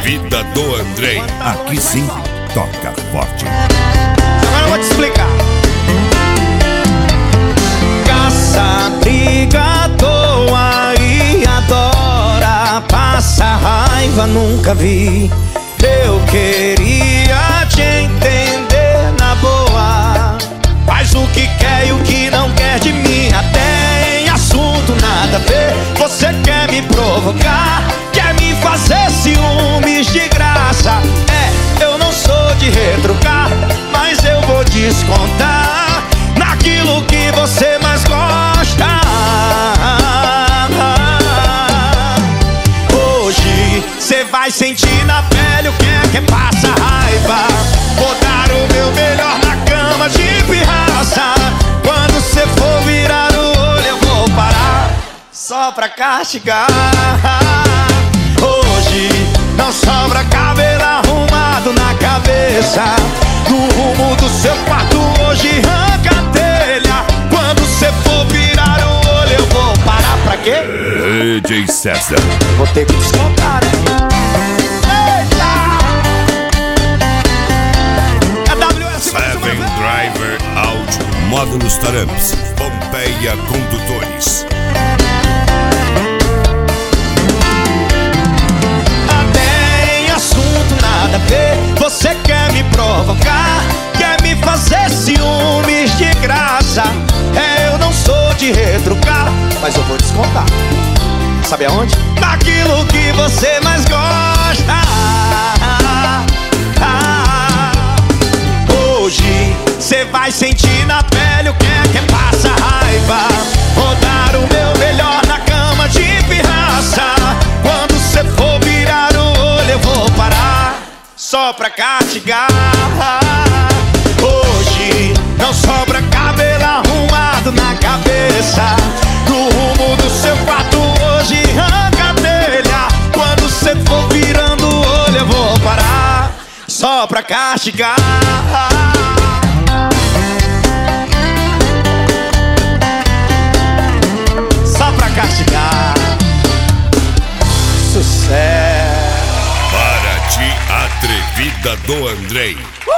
Atrevida do Andrei. Aqui sim, toca forte. Agora eu vou te explicar. Caça, briga, toa e adora. Passa raiva, nunca vi. Eu queria te entender na boa. Faz o que quer e o que não quer de mim. Até em assunto nada a ver. Você quer me provocar, quer me fazer ciúmes de graça. Eu não sou de retrucar, mas eu vou descontar naquilo que você mais gosta. Hoje cê vai sentir na pele o que é que passa raiva. Vou dar o meu melhor na cama de pirraça. Quando cê for virar o olho eu vou parar só pra castigar. Hoje não sobra cabelo arrumado na cabeça. No rumo do seu quarto hoje arranca a telha. Quando cê for virar o olho eu vou parar pra quê? DJ César. Vou ter que descontar, né? Seven Driver Áudio, Módulos Taramps. Pompeia Condutores. Até em assunto nada a ver. Você quer me provocar, quer me fazer ciúmes de graça. Eu não sou de retrucar, mas eu vou descontar. Sabe aonde? Naquilo que você mais gosta. Hoje cê vai sentir na pele o que é que passa raiva. Vou dar o meu melhor na cama de pirraça. Quando cê for virar o olho eu vou parar só pra castigar. Hoje não sobra cabelo arrumado na cabeça. No rumo do seu quarto hoje arranca a telha. Quando cê for virando o olho eu vou parar só pra castigar. Só pra castigar. Sucesso. Para ti, Atrevida do Andrei.